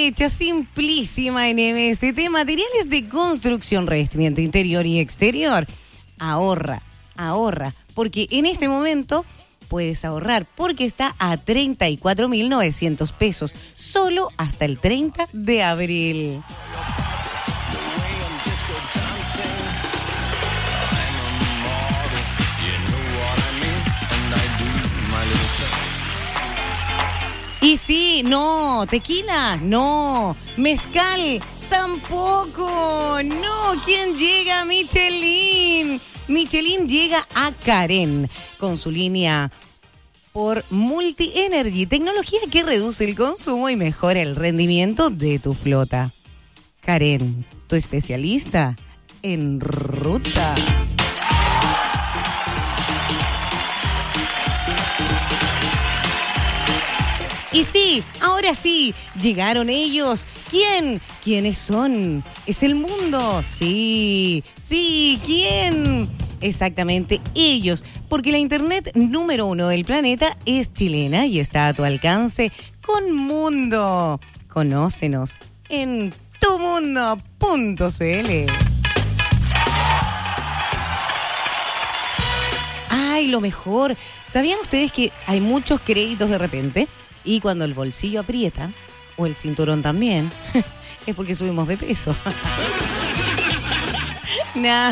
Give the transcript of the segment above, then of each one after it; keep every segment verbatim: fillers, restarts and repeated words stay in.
Aprovecha simplísima en M S T, materiales de construcción, revestimiento interior y exterior. Ahorra, ahorra, porque en este momento puedes ahorrar porque está a treinta y cuatro mil novecientos pesos, solo hasta el treinta de abril. Y sí, no, tequila, no, mezcal, tampoco, no, ¿quién llega? Michelin. Michelin llega a Karen con su línea por Multi Energy, tecnología que reduce el consumo y mejora el rendimiento de tu flota. Karen, tu especialista en ruta. Y sí, ahora sí, llegaron ellos. ¿Quién? ¿Quiénes son? ¿Es el mundo? Sí, sí, ¿quién? Exactamente, ellos. Porque la internet número uno del planeta es chilena y está a tu alcance con Mundo. Conócenos en tu mundo punto c l. Ay, lo mejor. ¿Sabían ustedes que hay muchos créditos de repente? Y cuando el bolsillo aprieta, o el cinturón también, es porque subimos de peso. Nah.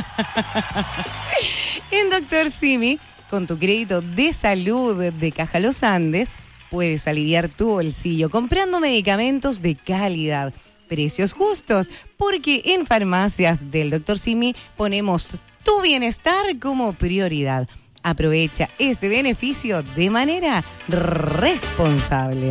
En Doctor Simi, con tu crédito de salud de Caja Los Andes, puedes aliviar tu bolsillo comprando medicamentos de calidad, precios justos, porque en farmacias del Doctor Simi ponemos tu bienestar como prioridad. Aprovecha este beneficio de manera responsable.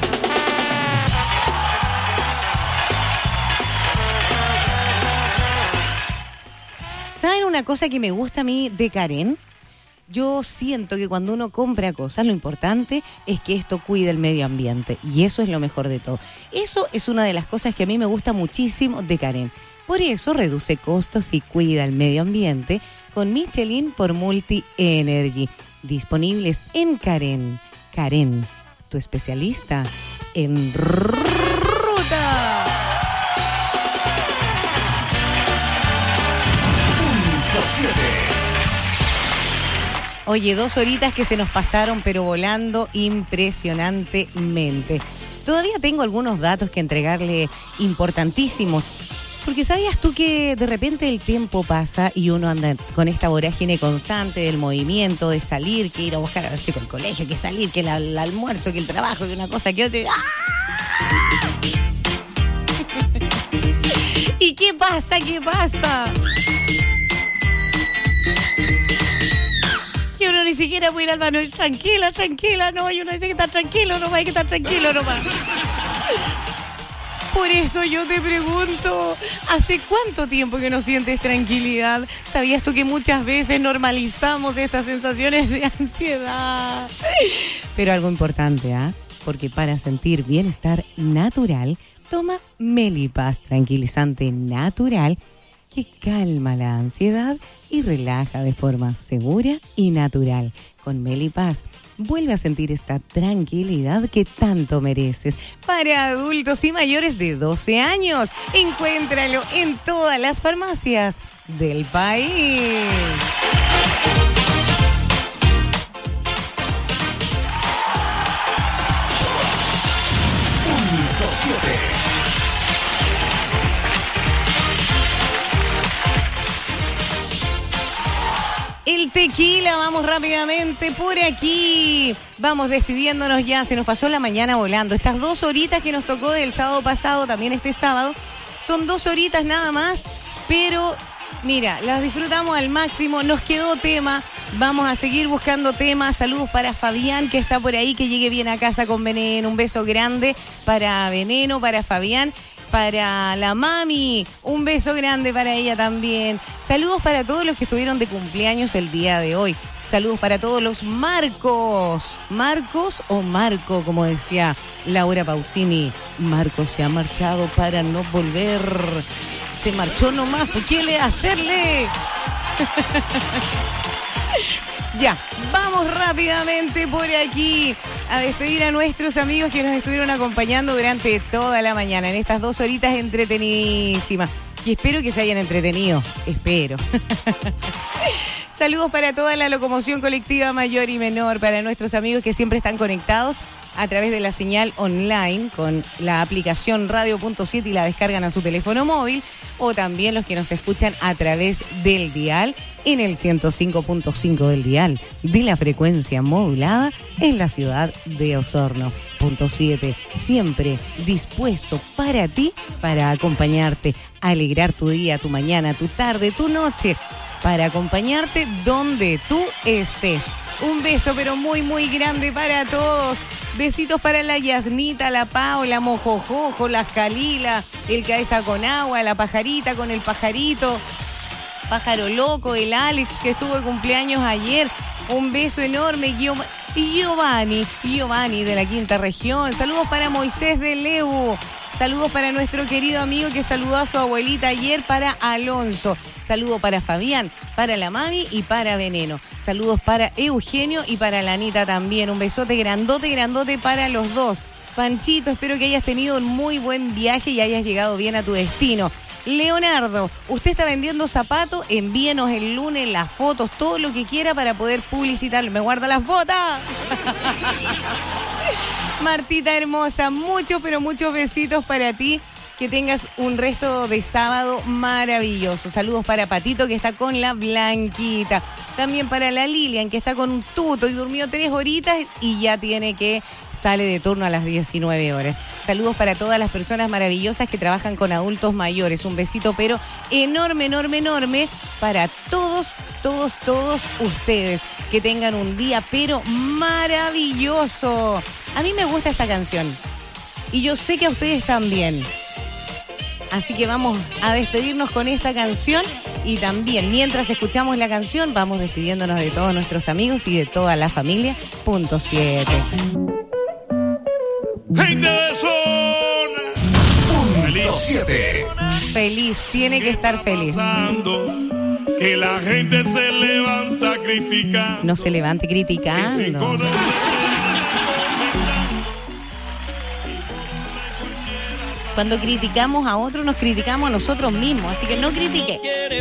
¿Saben una cosa que me gusta a mí de Karen? Yo siento que cuando uno compra cosas, lo importante es que esto cuide el medio ambiente. Y eso es lo mejor de todo. Eso es una de las cosas que a mí me gusta muchísimo de Karen. Por eso reduce costos y cuida el medio ambiente con Michelin por Multi Energy. Disponibles en Karen. Karen, tu especialista en ruta. Oye, dos horitas que se nos pasaron, pero volando impresionantemente. Todavía tengo algunos datos que entregarle importantísimos. Porque ¿sabías tú que de repente el tiempo pasa y uno anda con esta vorágine constante del movimiento, de salir, que ir a buscar a los chicos al colegio, que salir, que el, el almuerzo, que el trabajo, que una cosa, que otra? ¡Ah! ¿Y qué pasa? ¿Qué pasa? Que uno ni siquiera puede ir al baño. Tranquila, tranquila, no, y uno dice que está tranquilo nomás, hay que estar tranquilo nomás. Por eso yo te pregunto, ¿hace cuánto tiempo que no sientes tranquilidad? ¿Sabías tú que muchas veces normalizamos estas sensaciones de ansiedad? Pero algo importante, ¿ah? ¿eh? Porque para sentir bienestar natural, toma Melipaz, tranquilizante natural, que calma la ansiedad y relaja de forma segura y natural. Con Melipaz, vuelve a sentir esta tranquilidad que tanto mereces. Para adultos y mayores de doce años, encuéntralo en todas las farmacias del país. Punto siete. El tequila, vamos rápidamente por aquí. Vamos despidiéndonos ya, se nos pasó la mañana volando. Estas dos horitas que nos tocó del sábado pasado, también este sábado, son dos horitas nada más, pero mira, las disfrutamos al máximo, nos quedó tema, vamos a seguir buscando temas. Saludos para Fabián, que está por ahí, que llegue bien a casa con Veneno. Un beso grande para Veneno, para Fabián. Para la mami, un beso grande para ella también. Saludos para todos los que estuvieron de cumpleaños el día de hoy. Saludos para todos los Marcos. Marcos o Marco, como decía Laura Pausini. Marco se ha marchado para no volver. Se marchó nomás, ¿por qué le hacerle? Ya, vamos rápidamente por aquí. a despedir a nuestros amigos que nos estuvieron acompañando durante toda la mañana en estas dos horitas entretenidísimas. Y espero que se hayan entretenido. Espero. Saludos para toda la locomoción colectiva mayor y menor, para nuestros amigos que siempre están conectados a través de la señal online con la aplicación radio punto siete y la descargan a su teléfono móvil, o también los que nos escuchan a través del dial en el ciento cinco punto cinco del dial de la frecuencia modulada en la ciudad de Osorno. Punto siete, siempre dispuesto para ti, para acompañarte, alegrar tu día, tu mañana, tu tarde, tu noche, para acompañarte donde tú estés. Un beso pero muy muy grande para todos. Besitos para la Yasnita, la Paula, Mojojojo, la Jalila, el Cabeza con Agua, la Pajarita con el Pajarito, Pájaro Loco, el Alex que estuvo de cumpleaños ayer. Un beso enorme, Giovanni, Giovanni de la Quinta Región. Saludos para Moisés de Leu. Saludos para nuestro querido amigo que saludó a su abuelita ayer, para Alonso. Saludos para Fabián, para la mami y para Veneno. Saludos para Eugenio y para la Anita también. Un besote grandote, grandote para los dos. Panchito, espero que hayas tenido un muy buen viaje y hayas llegado bien a tu destino. Leonardo, usted está vendiendo zapatos, envíenos el lunes las fotos, todo lo que quiera para poder publicitarlo. ¿Me guarda las botas? Martita hermosa, muchos, pero muchos besitos para ti. Que tengas un resto de sábado maravilloso. Saludos para Patito, que está con la Blanquita. También para la Lilian, que está con un tuto y durmió tres horitas y ya tiene que sale de turno a las diecinueve horas. Saludos para todas las personas maravillosas que trabajan con adultos mayores. Un besito, pero enorme, enorme, enorme para todos, todos, todos ustedes. Que tengan un día, pero maravilloso. A mí me gusta esta canción y yo sé que a ustedes también. Así que vamos a despedirnos con esta canción y también mientras escuchamos la canción vamos despidiéndonos de todos nuestros amigos y de toda la familia. Punto siete. Gente de zona. Punto siete. Feliz, tiene que estar feliz. Que la gente se levanta criticando. No se levante criticando. Cuando criticamos a otros, nos criticamos a nosotros mismos. Así que no critique.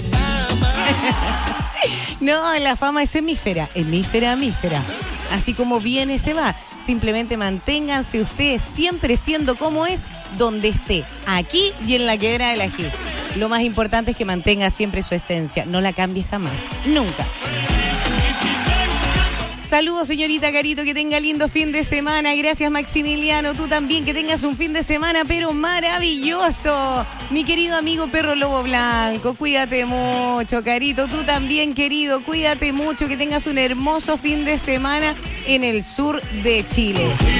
No, la fama es hemífera. Hemífera, hemífera. Así como viene, se va. Simplemente manténganse ustedes siempre siendo como es, donde esté. Aquí y en la Quebrada del Ají. Lo más importante es que mantenga siempre su esencia. No la cambie jamás. Nunca. Saludos, señorita Carito, que tenga lindo fin de semana. Gracias, Maximiliano. Tú también, que tengas un fin de semana, pero maravilloso. Mi querido amigo Perro Lobo Blanco, cuídate mucho, Carito. Tú también, querido, cuídate mucho, que tengas un hermoso fin de semana en el sur de Chile.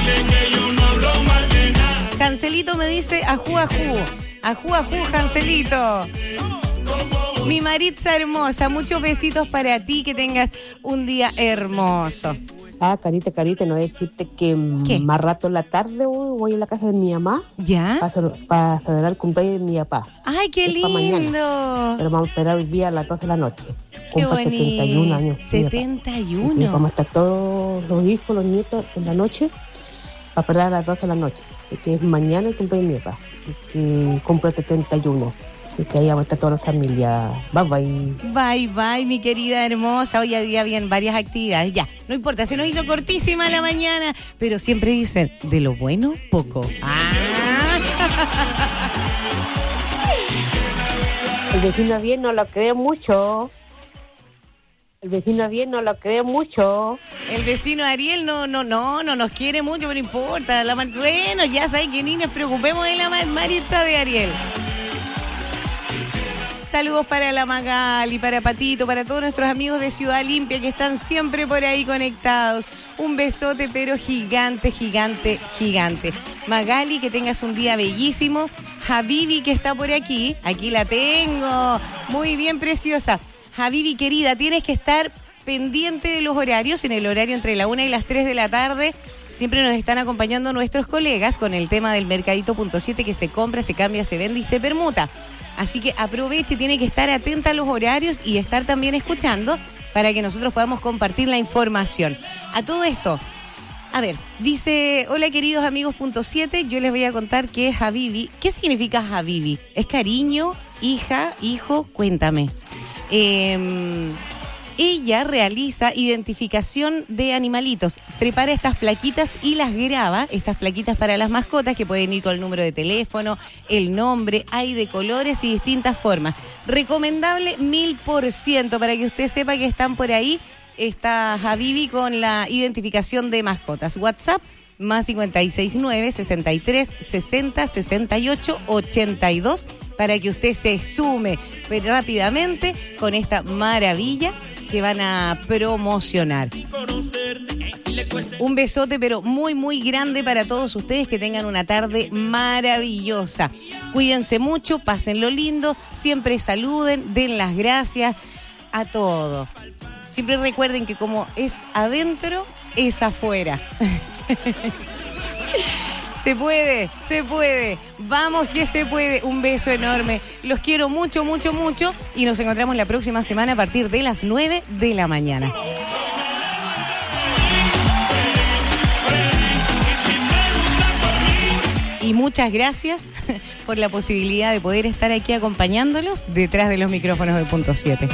Cancelito me dice ajú, ajú. Ajú, ajú, Cancelito. Mi Maritza hermosa, muchos besitos para ti, que tengas un día hermoso. Ah, Carita, Carita, no voy a decirte que ¿qué? Más rato en la tarde voy a la casa de mi mamá. ¿Ya? Para, para celebrar el cumpleaños de mi papá. ¡Ay, qué es lindo! Mañana. Pero vamos a esperar hoy día a las doce de la noche. ¡Qué bonito! setenta y un años. setenta y uno. Y vamos a estar todos los hijos, los nietos en la noche, para esperar a las doce de la noche. Que es mañana el cumpleaños de mi papá, que cumple setenta y uno. Y que ahí vamos a estar toda la familia. Bye, bye. Bye, bye, mi querida hermosa. Hoy día habían varias actividades. Ya, no importa, se nos hizo cortísima la mañana, pero siempre dicen, de lo bueno, poco. Ah. El vecino bien no lo cree mucho. El vecino bien no lo cree mucho. El vecino Ariel no, no, no, no nos quiere mucho, pero no importa. La, bueno, ya sabes que ni nos preocupemos de la Maritza de Ariel. Saludos para la Magali, para Patito, para todos nuestros amigos de Ciudad Limpia que están siempre por ahí conectados. Un besote, pero gigante, gigante, gigante. Magali, que tengas un día bellísimo. Habibi, que está por aquí. Aquí la tengo. Muy bien, preciosa. Habibi, querida, tienes que estar pendiente de los horarios. En el horario entre la una y las tres de la tarde. Siempre nos están acompañando nuestros colegas con el tema del Mercadito punto siete, que se compra, se cambia, se vende y se permuta. Así que aproveche, tiene que estar atenta a los horarios y estar también escuchando para que nosotros podamos compartir la información. A todo esto, A ver, dice, hola queridos amigos punto siete, yo les voy a contar qué es Habibi. ¿Qué significa Habibi? ¿Es cariño, hija, hijo? Cuéntame. Eh, ella realiza identificación de animalitos, prepara estas plaquitas y las graba, estas plaquitas para las mascotas que pueden ir con el número de teléfono, el nombre, hay de colores y distintas formas. Recomendable mil por ciento para que usted sepa que están por ahí. Está Habibi con la identificación de mascotas. WhatsApp más cincuenta y seis nueve, sesenta y tres, sesenta, sesenta y ocho, ochenta y dos para que usted se sume rápidamente con esta maravilla que van a promocionar. Un besote pero muy muy grande para todos ustedes, que tengan una tarde maravillosa. Cuídense mucho, pásenlo lindo, siempre saluden, den las gracias a todo. Siempre recuerden que como es adentro, es afuera. Se puede, se puede. Vamos que se puede. Un beso enorme. Los quiero mucho, mucho, mucho. Y nos encontramos la próxima semana a partir de las nueve de la mañana. Y muchas gracias por la posibilidad de poder estar aquí acompañándolos detrás de los micrófonos de Punto siete.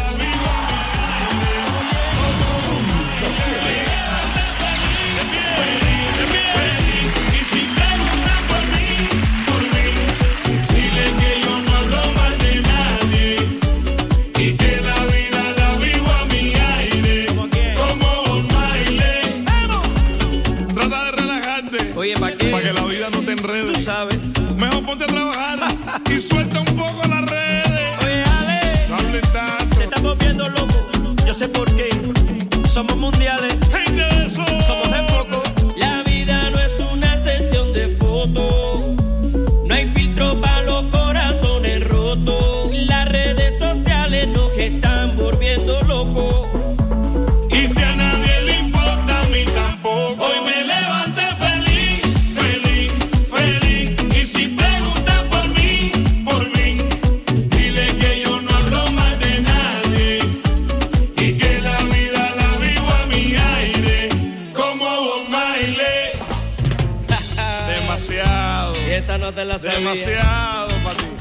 Oye, ¿para qué? Para que la vida no te enrede. Tú sabes. Mejor ponte a trabajar y suelta un poco las redes. Oye, Ale, No hables tanto. se está volviendo loco. Yo sé por qué. Somos mundiales. Gente de eso. Somos de foco. La vida no es una sesión de fotos. No hay filtro para los corazones rotos. Las redes sociales nos están volviendo locos. Y si a nadie le importa, a mí tampoco. Hoy me levanté feliz, feliz, feliz. Y si preguntan por mí, por mí, dile que yo no hablo mal de nadie. Y que la vida la vivo a mi aire, como Bob Marley. Demasiado. Y esta no te la sabía. Demasiado para ti.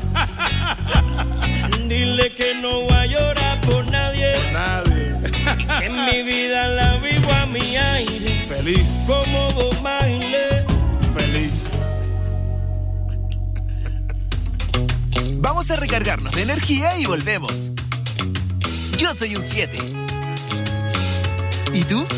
Dile que no voy a llorar por nadie. Nadie. Que en mi vida la vivo a mi aire. Feliz. Como Bob Marley. Feliz. Vamos a recargarnos de energía y volvemos. Yo soy un siete. ¿Y tú?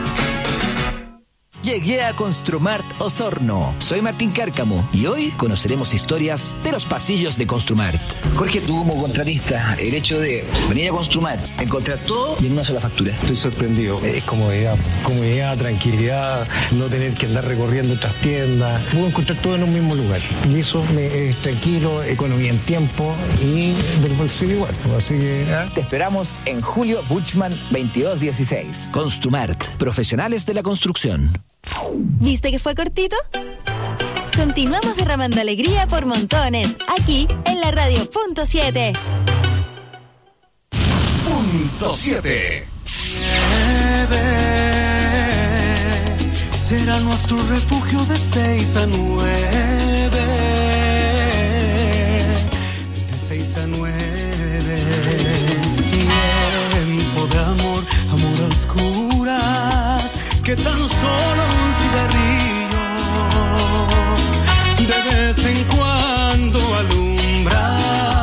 Llegué a Construmart Osorno. Soy Martín Cárcamo y hoy conoceremos historias de los pasillos de Construmart. Jorge, tú como contratista, el hecho de venir a Construmart, encontrar todo y en una sola factura. Estoy sorprendido. Es comodidad, comodidad, tranquilidad, no tener que andar recorriendo otras tiendas. Puedo encontrar todo en un mismo lugar. Y eso me, es tranquilo, economía en tiempo y del bolsillo igual. Así que... ¿eh? Te esperamos en Julio Buchmann veintidós dieciséis. Construmart, profesionales de la construcción. ¿Viste que fue cortito? Continuamos derramando alegría por montones, aquí en la radio Punto siete. Punto siete. Será nuestro refugio de seis a nueve. De seis a nueve. Tiempo de amor, amor a oscuras, que tan solo un cigarrillo de vez en cuando alumbra.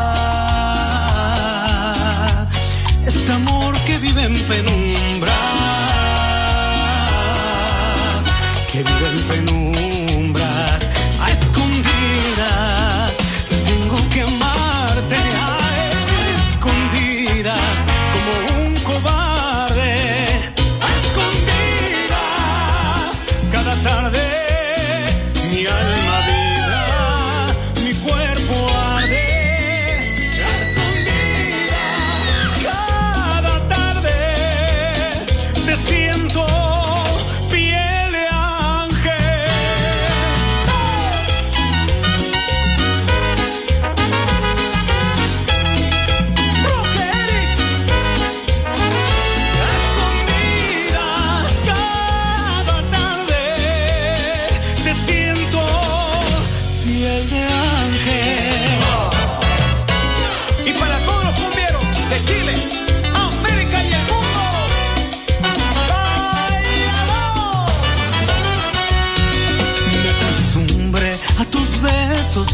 Este amor que vive en penumbras, que vive en penumbras. A este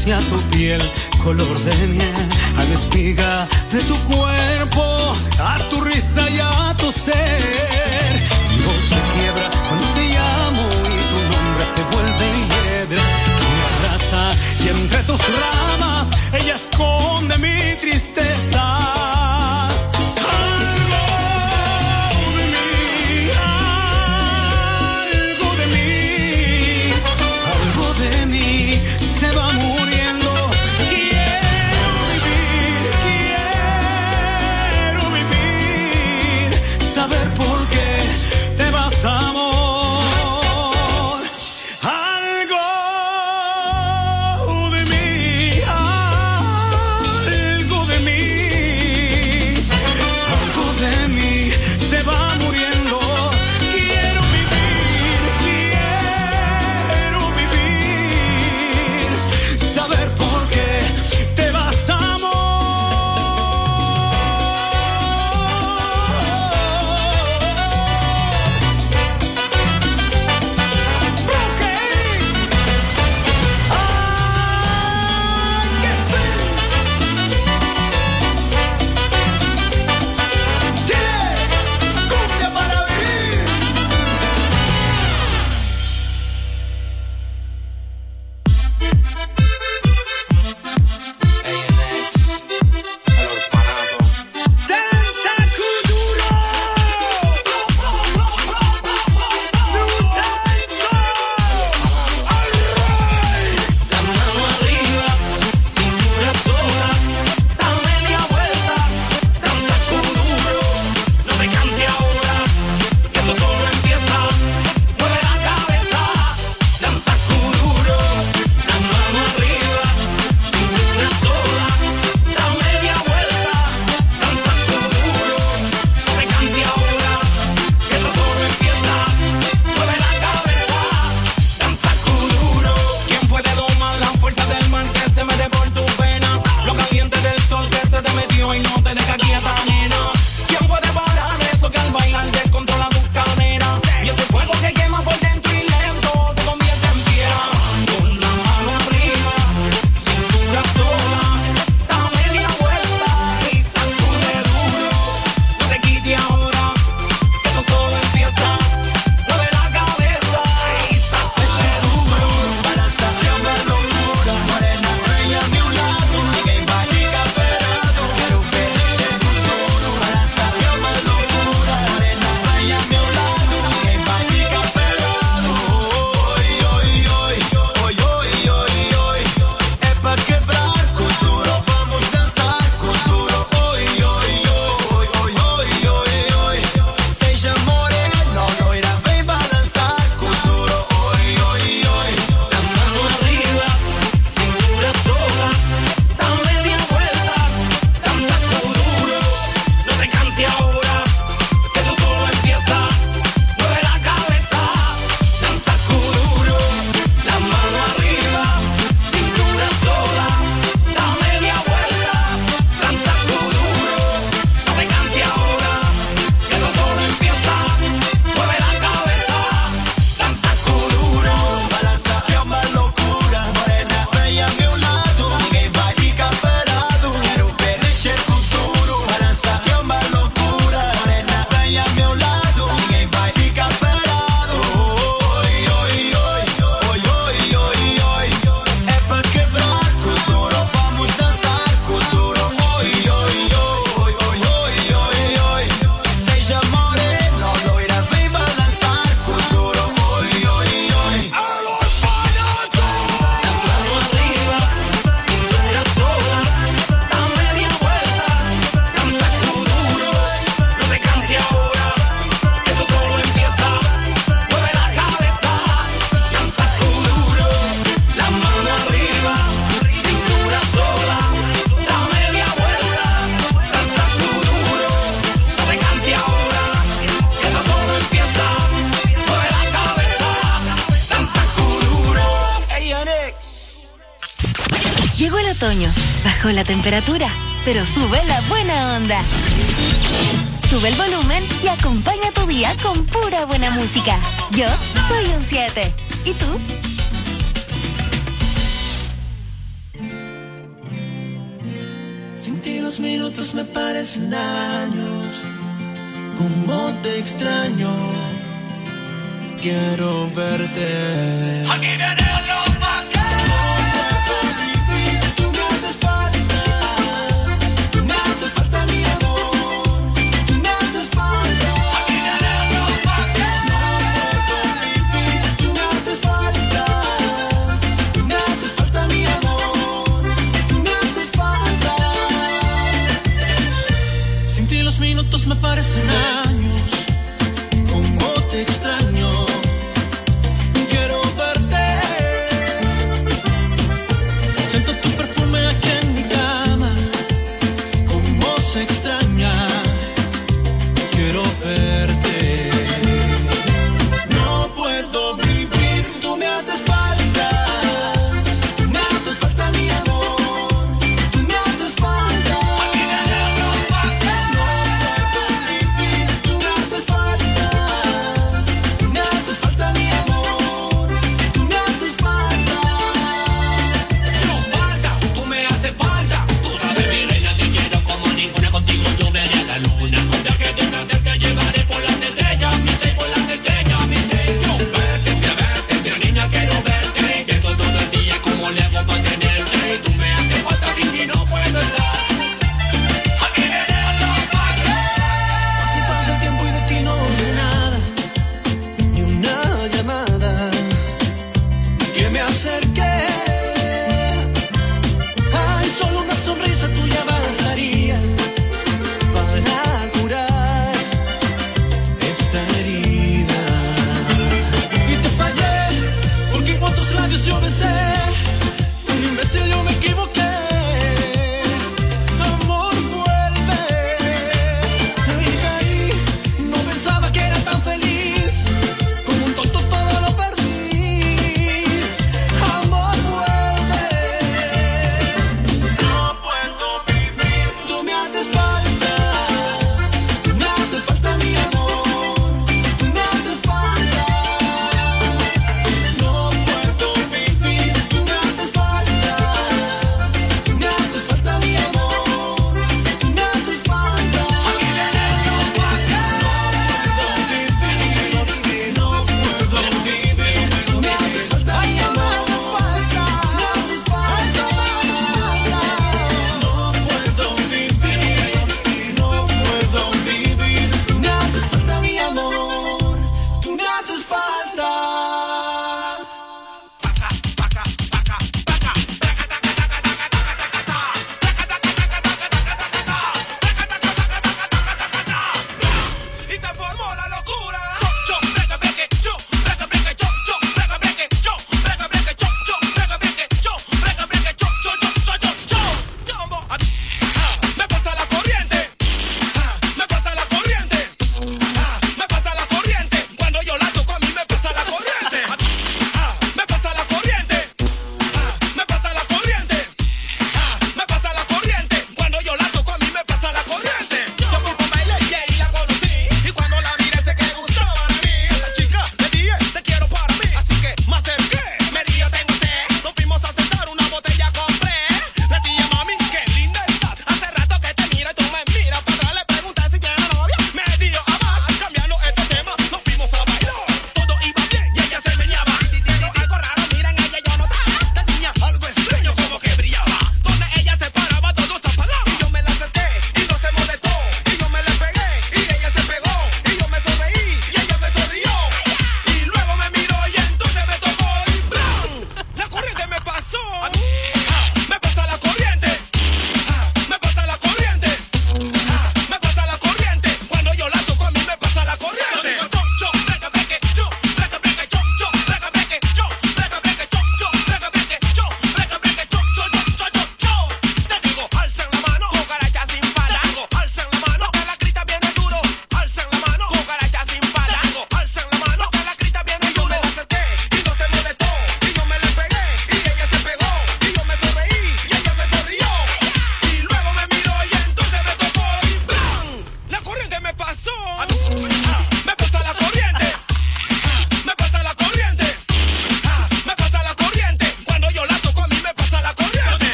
hacia tu piel, color de miel, a la espiga de tu cuerpo, a tu risa y a tu ser. Mi voz se quiebra cuando te llamo y tu nombre se vuelve hiedra. Me abraza y entre tus ramas ella esconde mi tristeza. Llegó el otoño, bajó la temperatura, pero sube la buena onda. Sube el volumen y acompaña tu día con pura buena música. Yo soy un siete. ¿Y tú? Sin ti los minutos me parecen años. Cómo te extraño. Quiero verte. Aquí viene los vaqueros. Me parecen años, como te extraño, quiero verte. Siento tu perfume aquí en mi cama, como se extraña, quiero verte. No puedo vivir, tú me haces falta, tú me haces falta mi amor, tú me haces falta. Tú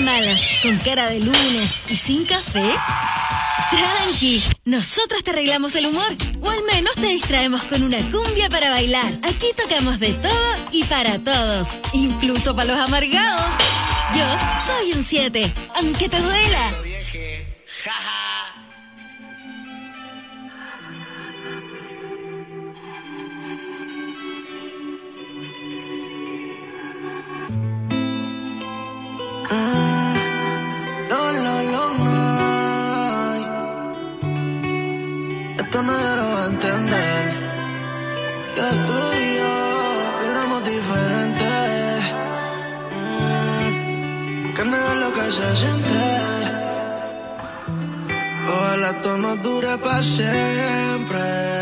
malas, con cara de lunes y sin café? Tranqui, nosotros te arreglamos el humor, o al menos te distraemos con una cumbia para bailar. Aquí tocamos de todo y para todos, incluso para los amargados. Yo soy un siete, aunque te duela. No, no, no, no. Esto nadie lo va a entender. Que tú y yo éramos diferentes. Mm, que no es lo que se siente. Ojalá esto nos dure para siempre.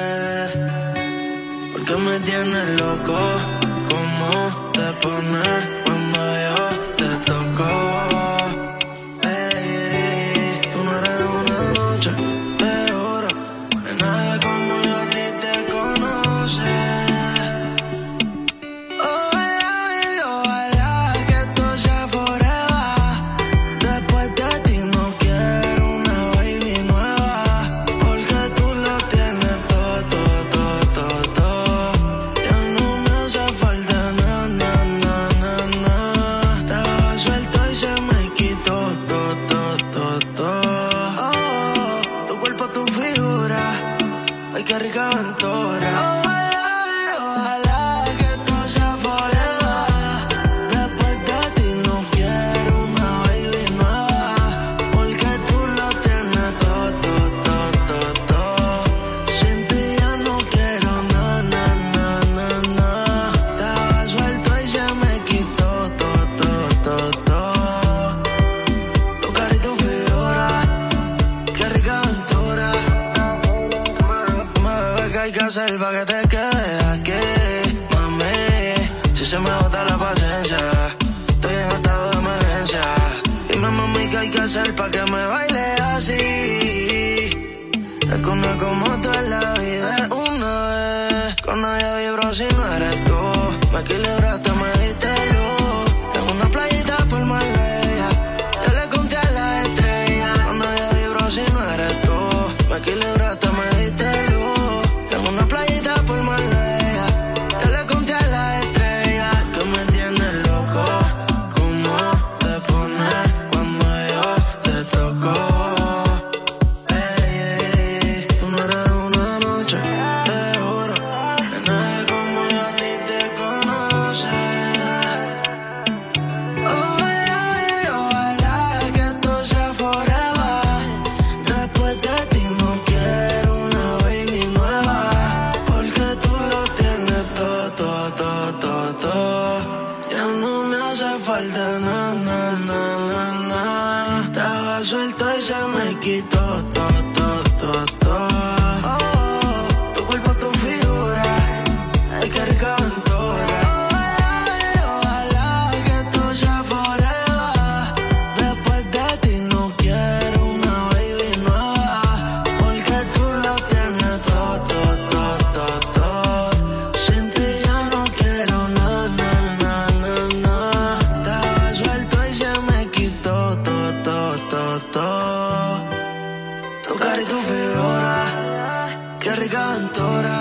Porque me tienes loco. ¿Cómo te pones cuando yo te toco? Ey, tú no eres una noche de oro. De nadie como yo a ti te conoce. Ojalá, baby, ojalá que esto sea forever. Después de ti no quiero una baby nueva. Porque tú lo tienes todo, todo, todo, todo, todo. Ya no me hace falta nada, nada, nada, nada. Estaba suelto y se me quitó todo, todo, todo, todo. Oh, tu cuerpo, tu figura. Ay, qué rica aventura. Ojalá, ojalá que esto sea forever. Después de ti no quiero una baby nueva. Porque tú lo tienes todo, todo, todo, todo, todo. Sin ti ya no quiero nada, nada, nada, nada. Estaba suelto y se me quitó todo, todo, todo, todo. Tu cara y tu figura, qué rica aventura. Dime, bebé, qué hay que hacer pa' que te quedes aquí, mami. Si se me agota la paciencia, estoy en estado de emergencia. Dime, mami, qué hay que hacer pa' que me baile así. Es que una como tú en la vida es una vez. Con nadie vibro si no eres tú. Me equilibraste, me diste luz. En una playita por Marbella, yo le conté a las estrellas. Con nadie vibro si no eres tú. Me equilibraste, me diste luz. En una playita por Marbella, yo le conté a las estrellas. Que me tienes loco. ¿Cómo te pones cuando yo te toco? Ey, ey, ey, tú no eres una noche de oro. De nadie como yo a ti te conoce. Ojalá, baby, ojalá que esto sea forever. Después de ti no quiero una baby nueva. Porque tú lo tienes todo, todo, todo, todo, todo. Ya no me hace falta nada, nada, nada, nada. Estaba suelto y se me quitó todo, todo, todo, todo. Oh, tu cuerpo, tu figura. Ay, qué rica aventura. Ojalá, baby, ojalá que esto sea forever. Después de ti no quiero una baby nueva. Porque tú lo tienes todo, todo, todo, todo, todo. Sin ti ya no quiero nada, nada, nada, nada. Estaba suelto y se me quitó todo, todo, todo, todo. Tu cara y tu figura, qué rica aventura.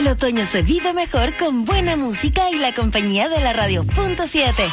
El otoño se vive mejor con buena música y la compañía de la radio punto siete.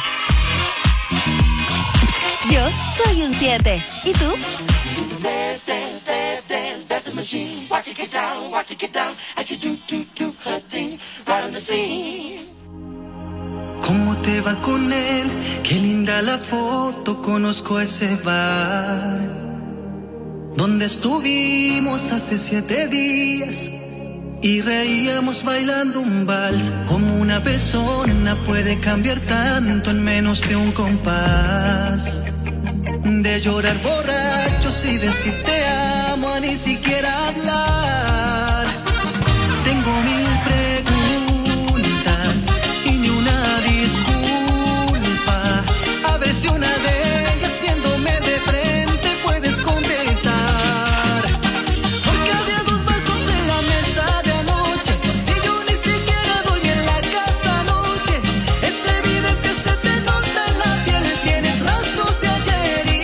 Yo soy un siete. ¿Y tú? Dance, dance, dance, dance, that's the machine. Watch it get down, watch it get down, as you do, do, do her thing, right on the scene. ¿Cómo te va con él? Qué linda la foto, conozco ese bar donde estuvimos hace siete días y reíamos bailando un vals. Como una persona puede cambiar tanto en menos de un compás. De llorar borrachos y decir te amo a ni siquiera hablar. Tengo mil preguntas y ni una disculpa. A ver si una de ellas viéndome de frente puedes contestar. Porque había dos vasos en la mesa de anoche. Si yo ni siquiera dormí en la casa anoche. Es evidente, se te nota en la piel, tienes rastros de ayer.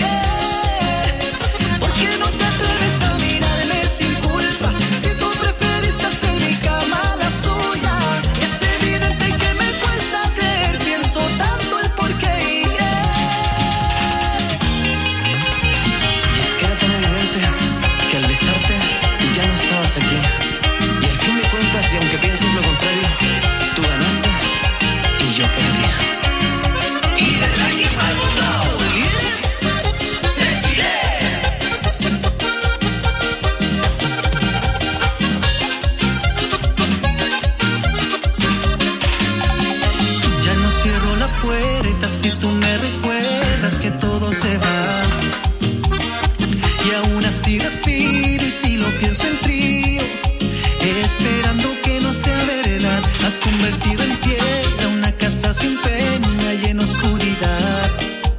Y aunque pienses lo contrario, tú ganaste y yo perdí. Y del ranking al mundo, de Chile. Ya no cierro la puerta si tú me recuerdas que todo se va. Y aún así respiro y si lo pienso en frío, esperando que no sea verdad. Has convertido en tierra una casa sin pena y en oscuridad.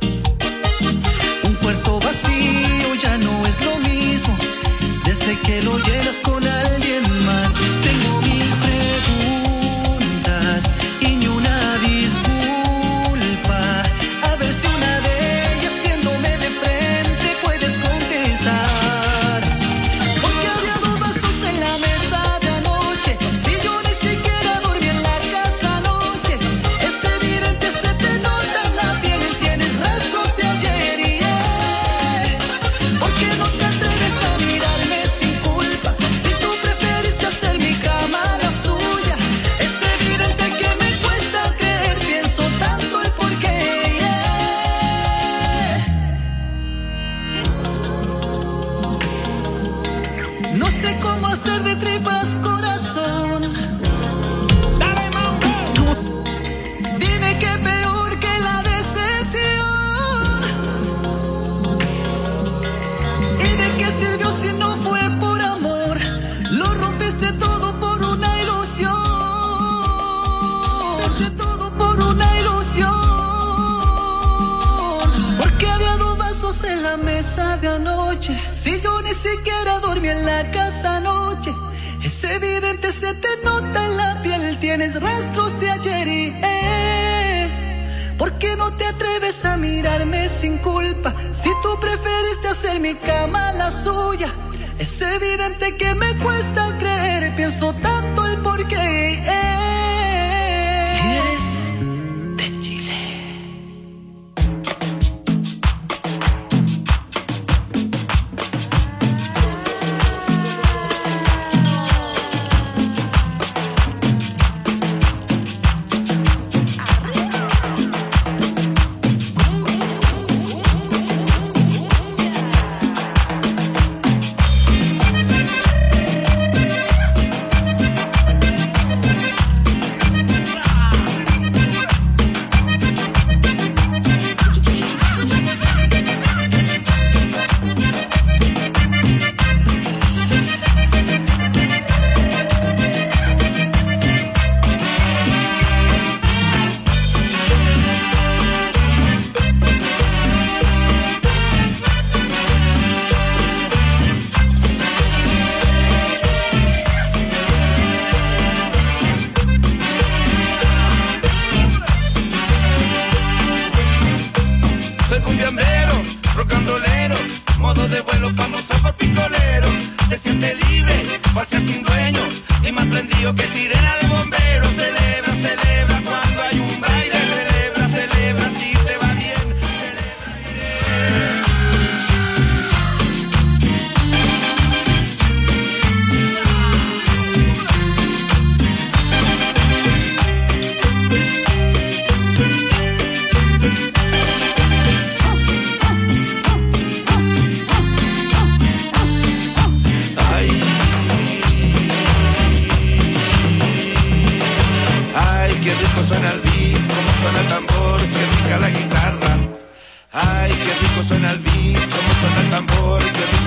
Un cuarto vacío ya no es lo mismo desde que lo llenas con alguien más. Tengo mil preguntas y ni una disculpa. A ver si una de ellas viéndome de frente puedes contestar. Porque había dos vasos en la mesa. Si yo ni siquiera dormí en la casa anoche, es evidente, se te nota en la piel, tienes rasgos de ayer y yeah. ¿Por qué no te atreves a mirarme sin culpa? Si tú preferiste hacer mi cama la suya, es evidente que me cuesta creer, pienso tanto el porqué, yeah. No sé cómo hacer de tripas corazón. Dale, mambo. Dime que peor que la decepción. ¿Y de qué sirvió si no fue por amor? Lo rompiste todo por una ilusión. Rompiste todo por una ilusión. Porque había dos vasos en la mesa de anoche. Si yo ni siquiera dormí en la casa anoche. Es evidente, se te nota en la piel, tienes rastros de ayer y eh. ¿Por qué no te atreves a mirarme sin culpa? Si tú preferiste hacer mi cama la suya, es evidente que me cuesta creer, pienso tanto el porqué, eh. ¿Quieres? De Chile. siente libre, pasa sin dueño y más prendido que sirena.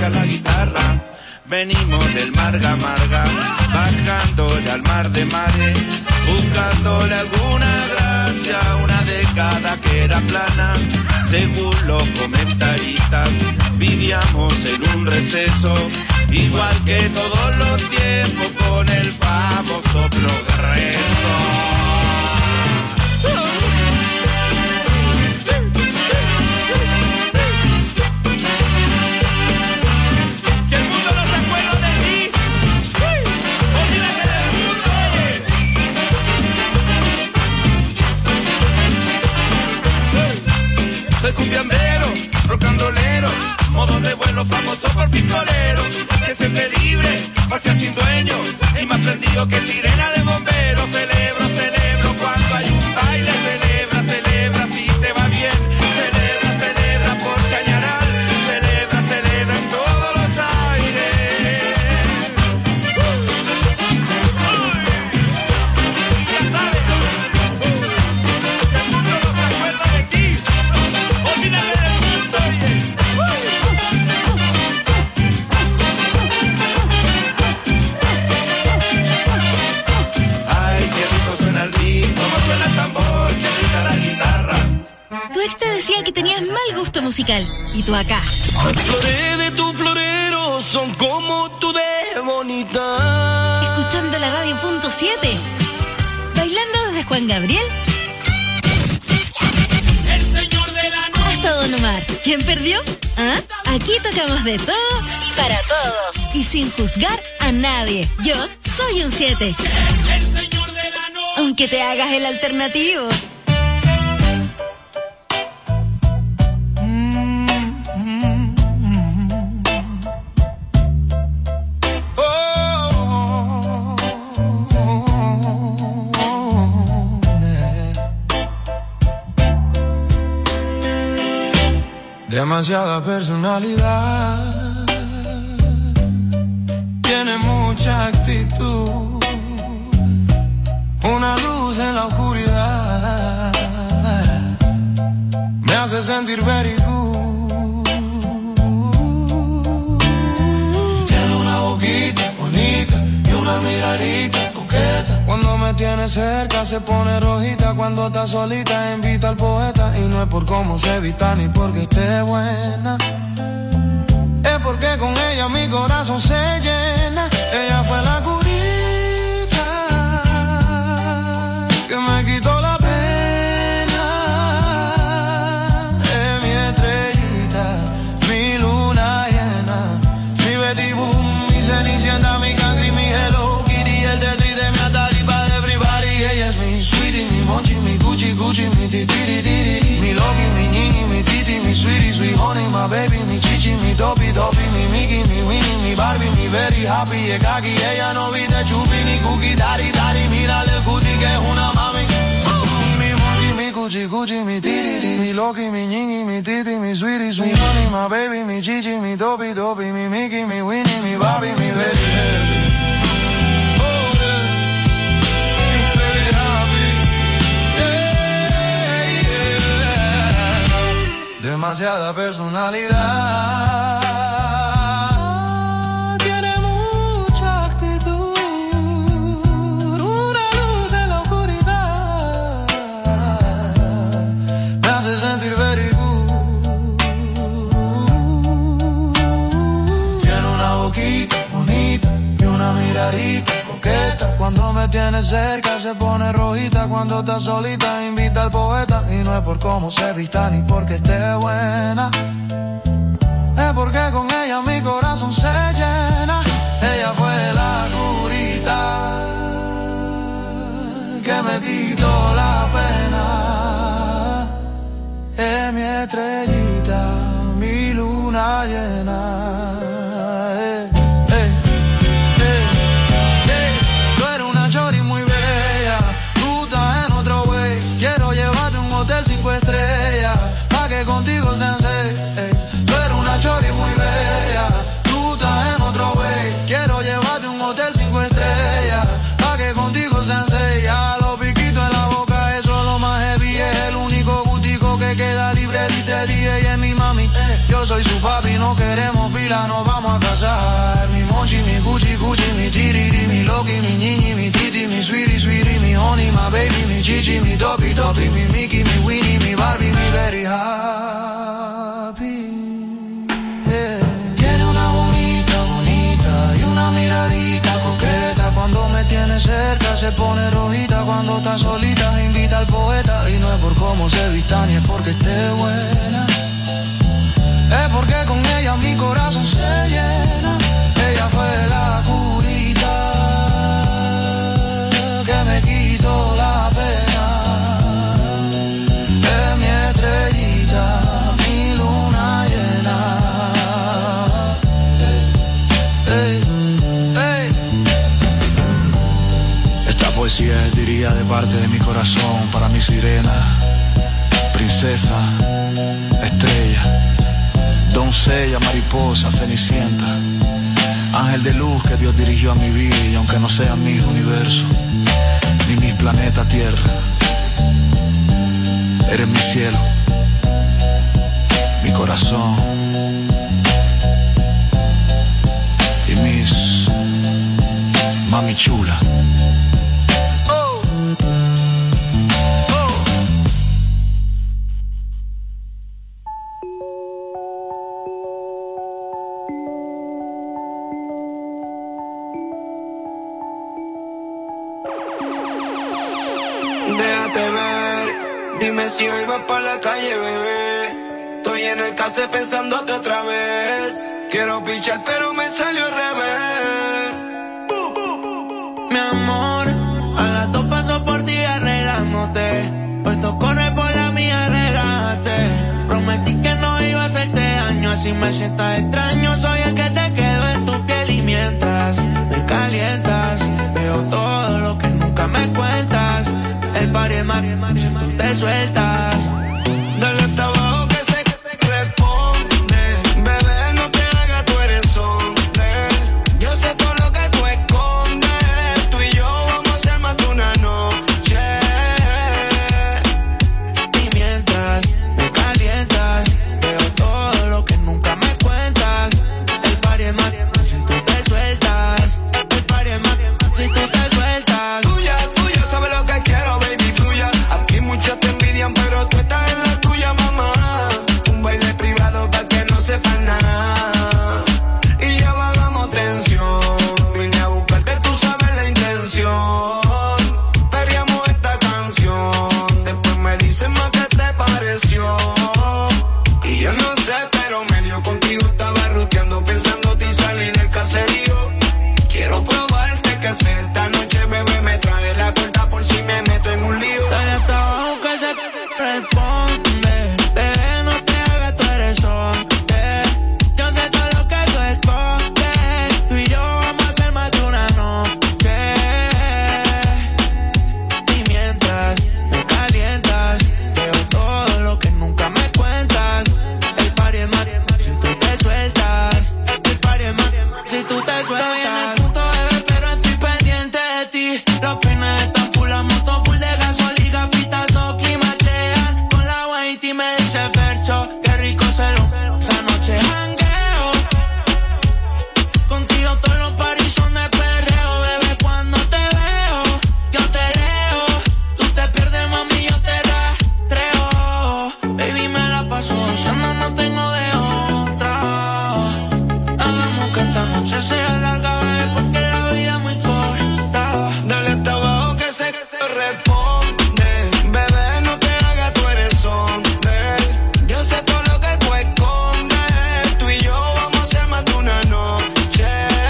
toca la guitarra. Venimos del Marga Marga, bajándole al mar de mares, buscándole alguna gracia, una década que era plana. Según los comentaristas, vivíamos en un receso, igual que todos los tiempos, con el famoso progreso. Soy cumbiambero, rock and rollero, modo de vuelo famoso por pistolero. Se siente libre, pasea sin dueño, y más prendido que sirena de bombero. Celebro, celebro cuando hay un baile. Celebra, celebra si te va bien. Celebra, celebra por Chañaral. Celebra, celebra en todos los aires. Ya sabes, el mundo no se acuerda de ti. Olvídate del mundo, ay, qué rico suena el beat, cómo suena el tambor, qué rica la guitarra. Tu ex te decía que tenías mal gusto musical. Y tú acá. Las flores de tu florero son como tú de bonita. Escuchando la radio punto siete. Bailando desde Juan Gabriel El señor de la noche. hasta Don Omar. ¿Quién perdió? ¿Ah? Aquí tocamos de todo para todos. Y sin juzgar a nadie. Yo soy un siete. El señor de la noche. Aunque te hagas el alternativo. Demasiada personalidad, tiene mucha actitud, una luz en la oscuridad, me hace sentir very good. Tiene una boquita bonita y una miradita coqueta. Cuando me tiene cerca se pone rojita, cuando está solita invita al poeta. Y no es por cómo se vista ni porque esté buena, es porque con ella mi corazón se llena. Ella fue la curita que me quitó la pena. Es mi estrellita, mi luna llena, mi Betty Boom, mi Cenicienta, mi Cangri, mi Hello Kitty, el Tetris de mi Atalipa de Everybody. Ella es mi sweetie, mi Monchi, mi Gucci, Gucci, mi titiri, tiri, mi Loki, mi Ñiñi, mi Titi, mi sweetie, sweet honey, my baby, mi Chichi, mi Topi, Topi, mi Mickey, mi Winnie, mi Barbie, mi very happy, es aquí. Ella no viste chupi ni cookie, dari, dari, mírale el cutie que es una mami. Mi Monchi, mi Gucci, Gucci, mi Titi, mi Loki, mi Ñiñi, mi Titi, mi sweetie, sweet honey, my baby, mi Chichi, mi Topi, Topi, mi Mickey, mi Winnie, mi Barbie, mi very happy. Demasiada personalidad, tiene mucha actitud, una luz en la oscuridad, me hace sentir very good. Tiene una boquita bonita y una miradita coqueta. Cuando me tiene cerca se pone rojita, cuando está solita invita al poeta. Y no es por cómo se vista ni porque esté buena, es porque con ella mi corazón se llena. Ella fue la curita que me quitó la pena. Es mi estrellita, mi luna llena. Eh, eh, eh, eh. Tú eres una chori muy bella, tú estás en otro güey. Quiero llevarte a un hotel cinco estrellas, pa' que contigo se ense. Eh. Tú eres una chori muy bella. mi Gigi, mi Topi Topi, mi Mickey, mi Winnie, mi Barbie, mi very happy. Yeah. Tiene una bonita, bonita y una miradita coqueta. Cuando me tiene cerca se pone rojita. Cuando está solita invita al poeta. Y no es por cómo se vista ni es porque esté buena. Es porque con ella mi corazón se llena. Ella fue la curita que me quitó la pena. Es mi estrellita, mi luna llena. Ey, ey. Esta poesía es, diría, de parte de mi corazón para mi sirena, princesa, estrella, doncella, mariposa, cenicienta, ángel de luz que Dios dirigió a mi vida. Y aunque no sean mis universos ni mis planetas tierra, eres mi cielo, mi corazón y mis mami chula. Dime si hoy vas pa' la calle, bebé. Estoy en el case pensándote otra vez. Quiero pichar pero me salió al revés. Mi amor, a las dos paso por ti arreglándote. Puesto corre por la mía, relájate. Prometí que no iba a hacerte daño, así me sientas extraño. Soy el que te quedo en tu piel y mientras me calientas, veo todo lo que nunca me cuentas. El party es más si tú te sueltas. Dale hasta abajo que se responde. Bebé, no te hagas, tú eres hombre. Yo sé todo lo que tú escondes. Tú y yo vamos a hacer más de una noche. Y mientras me calientas, veo todo lo que nunca me cuentas. El party es más si tú te sueltas. El party es más si tú te sueltas. Tuya, tuya, sabes lo que quiero. Muchos te envidian, pero tú estás en la tuya, mamá. Un baile privado para que no sepan nada. Y ya bajamos tensión. Vine a buscarte, tú sabes la intención. Perreamos esta canción. Después me dicen más qué te pareció. Y yo no sé, pero medio contigo estaba ruteando, pensándote y salí del caserío. Quiero probarte que sé esta noche, bebé, me trae la corta por si me meto en un lío. Dale hasta responde, bebé, no te hagas, tú eres hombre. Yo sé todo lo que tú escondes. Tú y yo vamos a hacer más de una noche. Y mientras me calientas, veo todo lo que nunca me cuentas. El party es más si tú te sueltas. El party es más si tú te sueltas. Estoy en el punto, bebé, pero estoy pendiente de ti. Los peines están full, la moto full de gasolina, pitazo, clima. Y me dice Fercho, qué rico se lo esa noche jangueo. Contigo todos los paris son de perreo. Bebé, cuando te veo, yo te leo. Tú te pierdes, mami, yo te rastreo. Baby, me la paso gozando, no tengo de otra. Hagamos que esta noche sea larga, bebé, porque la vida es muy corta. Dale hasta abajo que se responde. Bebé, no te hagas, tú eres hombre. Yo sé todo lo que tú escondes. Tú y yo vamos a hacer más de una noche.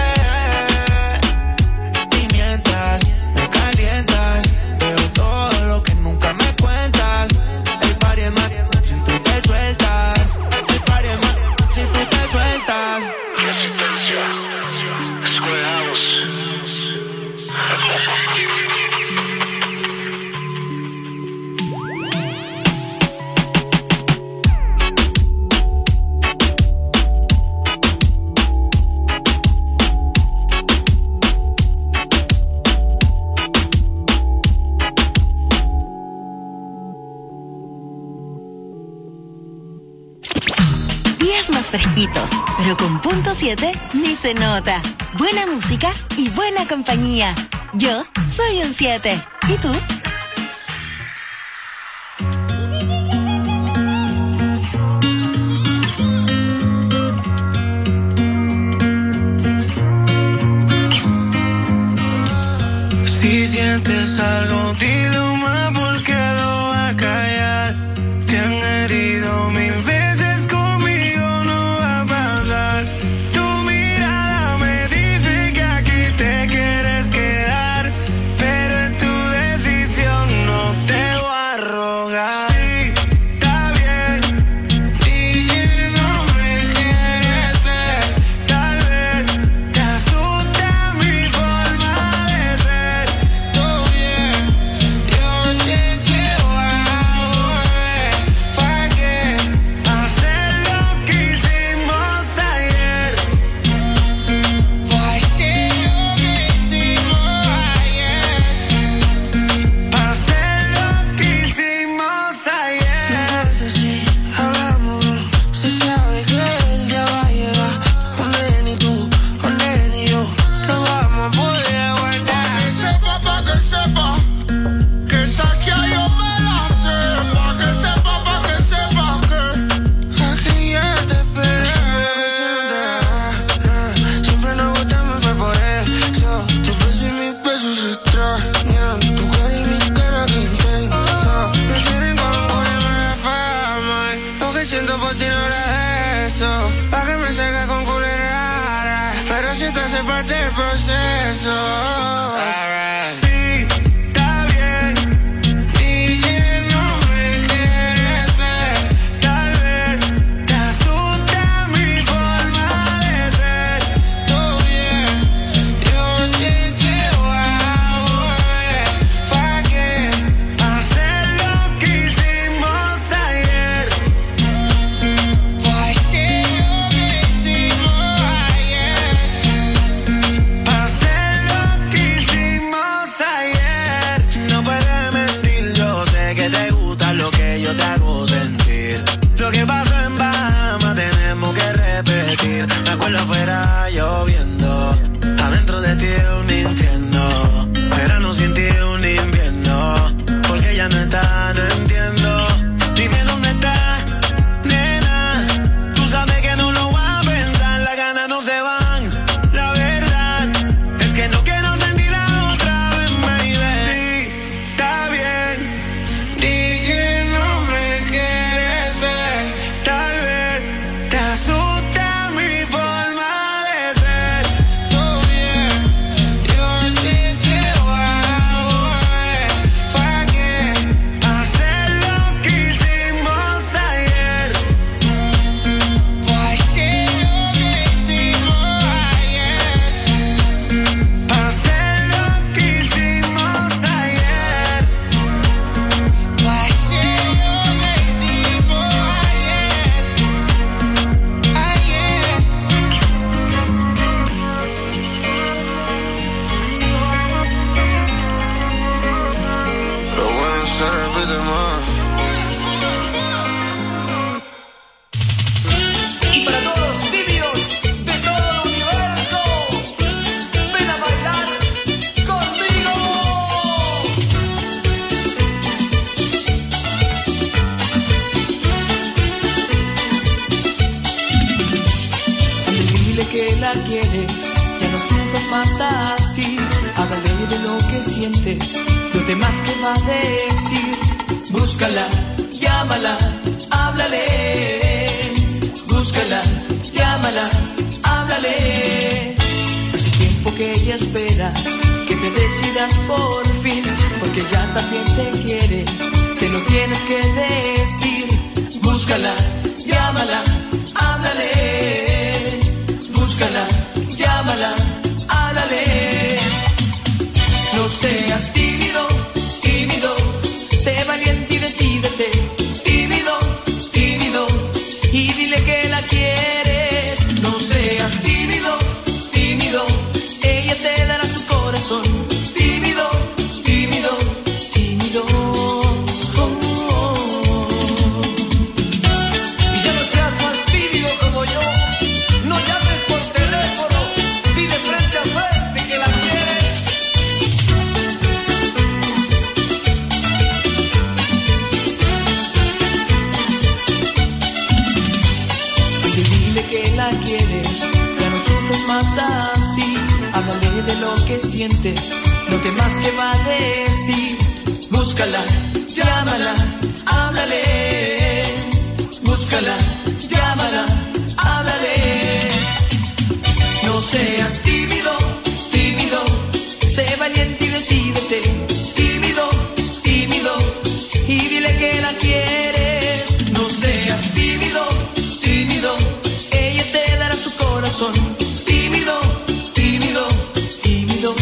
Y mientras me calientas, veo todo lo que nunca me cuentas. El party es más si tú te sueltas. El party es más si tú te sueltas. Resistencia, escuelamos. Más fresquitos, pero con punto siete ni se nota. Buena música y buena compañía. Yo soy un siete. ¿Y tú? sientes algo, dilo más porque lo va a callar. Te han herido mil veces, conmigo no va a pasar. Tu mirada me dice que aquí te quieres quedar, pero es tu decisión, no te voy a rogar. Sí, está bien, y no me quieres ver. Tal vez te asusta mi forma de ser. Todo bien, yo sé que voy a volver. ¿Para qué hacer lo que hicimos ayer? ¿Para hacer lo que hicimos ayer? ¿Para hacer lo que hicimos ayer? Si hablamos, se sabe que el día va a llegar. Donde ni tú, donde ni yo no vamos a poder guardar. Pa' que sepa, pa' que sepa, que esa que yo me la sé. Pa' que sepa, pa' que sepa que aquí ya te esperé. Siempre nos gustamos, fue por eso. Tu beso y mis besos se extrañan. Tu cara y mi cara que intensa. Me quieren como una fama. Lo que siento por ti no era eso. Pa' que me salga con culo rara, pero siento hacer parte del proceso. Sí, está bien, y que no me quieres ver. Tal vez te asusta mi forma de ser. Todo bien, yo sé que voy a volver. ¿Para qué hacer lo que hicimos ayer? ¿Para hacer lo que hicimos ayer? ¿Para hacer lo que hicimos ayer? No puedes mentir, yo sé que te gusta lo que yo te hago sentir. Lo que pasó en Bahamas tenemos que repetir. Me acuerdo afuera lloviendo, adentro de ti un infierno. Verano sin ti un invierno, porque ya no está, no entiendo. Dime dónde está, nena. Tú sabes que no lo voy a pensar, las ganas no se van. La verdad es que no quiero sentir la otra vez, baby. Sí, está bien, di que no me quieres ver. Tal vez te asusta mi forma de ser. Todo bien, yo sé que voy a volver. ¿Para qué hacer lo que hicimos ayer? ¿Para hacer lo que hicimos ayer? ¿Para hacer lo que hicimos ayer? ¿Para hacer lo que hicimos ayer? Lo bueno se repite más. Y para todos los tímidos de todo el universo, ven a bailar conmigo. Dile que la quieres, ya no sufras más así. Háblale de lo que sientes, lo demás que va a decir. Búscala, llámala, háblale. Búscala, llámala, háblale. Hace tiempo que ella espera que te decidas por fin, porque ya también te quiere, se lo tienes que decir. Búscala, llámala, háblale. Búscala, llámala, háblale. No seas tímido, tímido, sé valiente y decídete. Tímido, tímido, y dile que la quieres. No seas tímido, tímido, ella te dará su corazón. Tímido, tímido, tímido. Oh, oh, oh. Y ya no seas más tímido como yo. No llames por teléfono, dile frente a frente que la quieres. Dile que la quieres, ya no sufres más así. Háblale de lo que sientes, no temas que va a decir. Búscala, llámala, háblale. Búscala, llámala, háblale. No seas tímido, tímido, sé valiente y decídete. Tímido, tímido, y dile que la quieres. No seas tímido, tímido, ella te dará su corazón. Tímido, tímido, tímido.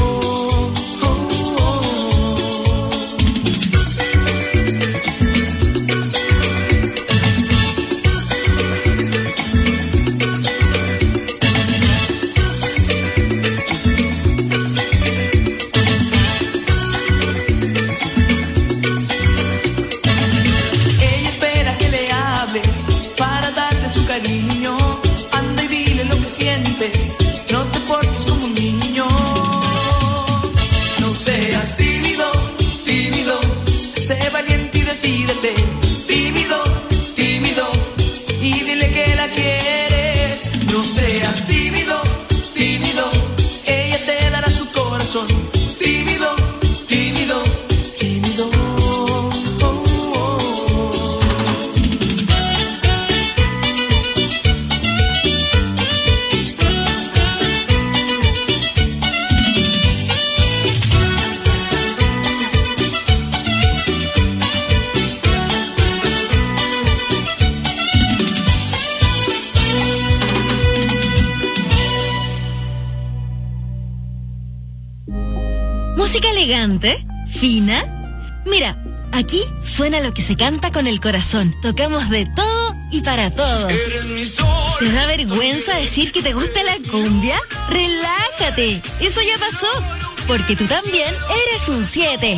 Decídete, tímido, tímido, y dile que la quieres. No seas tímido, tímido, ella te dará su corazón. Tímido, tímido, tímido. Oh, oh. Música elegante, fina. Mira, aquí suena lo que se canta con el corazón. Tocamos de todo y para todos. ¿Te da vergüenza decir que te gusta la cumbia? Relájate, eso ya pasó, porque tú también eres un siete.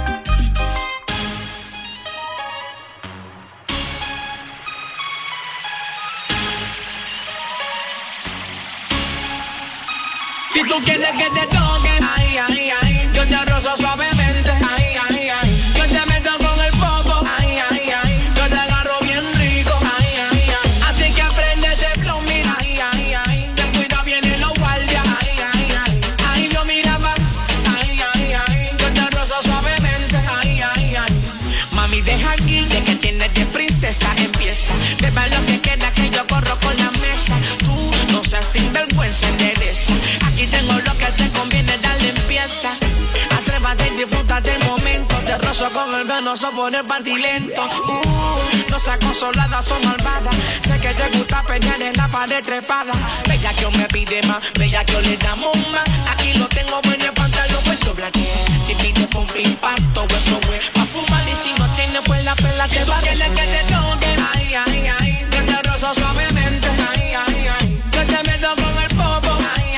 Si tú quieres que te toquen, ay, ay, ay, yo te rozo suavemente, ay, ay, ay, yo te meto con el popo, ay, ay, ay, yo te agarro bien rico, ay, ay, ay, así que aprende ese flow, mira, ay, ay, ay, ten cuidado, vienen los guardias, ay, ay, ay, ay, yo miraba, ay, ay, ay, yo te rozo suavemente, ay, ay, ay, mami, deja aquí, de que tienes de princesa, empieza, beba lo que queda, que yo corro con la mesa, tú no seas sinvergüenza, endereza. Aquí tengo lo que te conviene, darle empieza. Atrévate y disfruta del momento. Te rozo con el venoso, poner panty lento. Uh, no seas consolada, son malvadas. Sé que te gusta pelear en la pared trepada. Bella que me pide más, bella que le damos más. Aquí lo tengo bueno, el pantalón puesto blanco. Si pide pum pim pasto, eso güey. Pa' fumar y si no tiene pues la pela te va a que te toque. Ay, ay, ay, yo te rozo suavemente. Ay, ay, ay, yo te meto con el popo.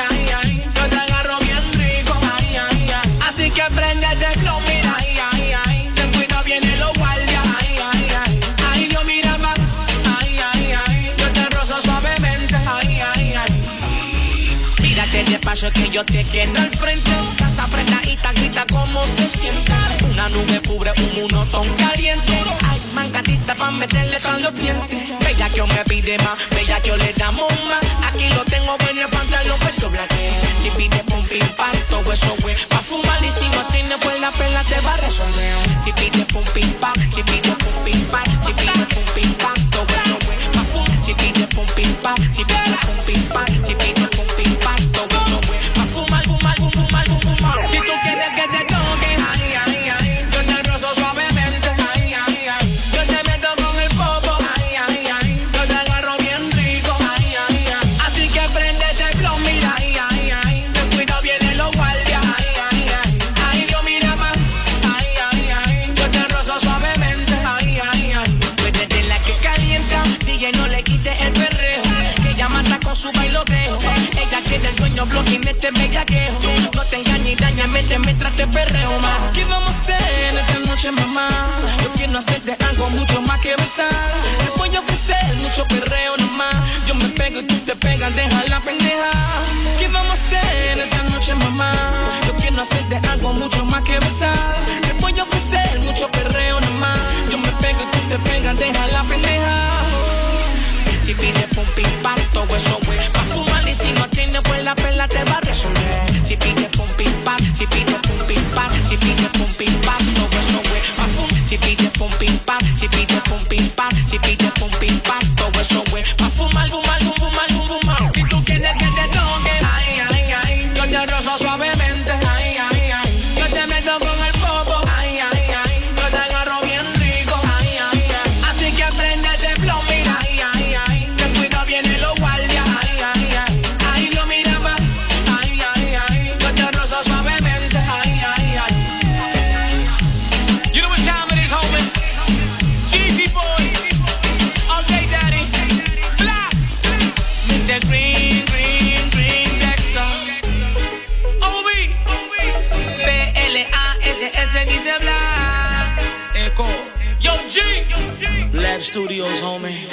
Así que prende ese flow, mira, ay, ay, ay, ten cuidado, vienen los guardias, ay, ay, ay, ay, yo mira más, ay, ay, ay, yo te rozo suavemente, ay, ay, ay, mírate despacio que yo te quiero al frente, casa apretadita, grita como se siente, una nube cubre un monotón caliente, ay, mancatita pa' meterle con los dientes, bella que me pide más, bella que le damos más, aquí lo tengo bueno, el pantalón puesto blanco, si pide pum pim pam, todo eso güey, pa' fumar y si no tiene pues la pela te va a resolver, si pide pum pim pam, si pide pum pim pam, si pide pum pim pam, todo eso güey, pa' fumar, si pide pum pim pam, si pide pum pim pam, si pide pum pim pam, todo eso güey, pa' fumar, fumar, fumar, fumar, si tú quieres que te toque, ay, ay, ay, yo te rozo suavemente, ay, ay, ay, yo te meto con el popo, ay, ay, ay, yo te agarro bien rico, ay, ay, ay, así que prende ese flow, mira, ay, ay, ay, ten cuidado, vienen los guardias, ay, ay, ay, ay, yo mira más, ay, ay, ay, yo te rozo suavemente, ay, ay, ay, pues desde la que calienta, D J no le quite el perreo, que ella mata con su bailoteo, ella quiere el dueño bloque y mete bellaqueo, no te engañes y daña, mete mientras te perreo más, ¿qué vamos a hacer esta noche, mamá? Yo quiero hacerte algo mucho más que besar, te voy a ofrecer mucho perreo nomás, yo me pego y tú te pegas, deja la pendeja, ¿qué vamos a hacer esta noche, mamá? Yo quiero hacerte algo mucho más que besar, te voy a ofrecer mucho perreo nomás, yo me pego y tú te pegas, deja la pendeja. Si pide pum pim pam, todo eso güey, pa' fumar y si no tiene pues la pela te va a resolver. Si pide pum pim pam, si pide pum pim si pide pum pim pam, todo eso es pa' fum. Si pide pum pim pam, si pide pum pim pam, si pide pum pim pam, todo eso es pa' fumar, fumar, fum, fumar, fum, fumar. Si tú quieres que te toque, ay, ay, ay, yo te rozo suavemente, ay, ay, ay, yo te meto con el popo, ay, ay, ay, yo te agarro bien rico, ay, ay, ay. Así que aprendete flow, mira, ay, ay, ay, ten cuidado viene los guardias, ay, ay, ay, ay, lo mira más, ay, ay, ay, yo te rozo suavemente, ay, ay, ay. You know what time it is, homie? Cheesy boys, okay, daddy, black, the green, green, green vector. O B, B L A S S dice black, Echo, Yo G, Lab Studios, homie.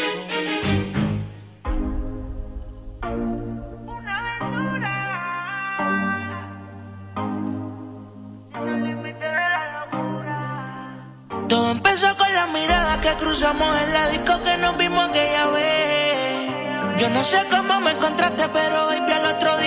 Todo empezó con la mirada que cruzamos en la disco que nos vimos aquella vez. Yo no sé cómo me encontraste, pero baby al otro día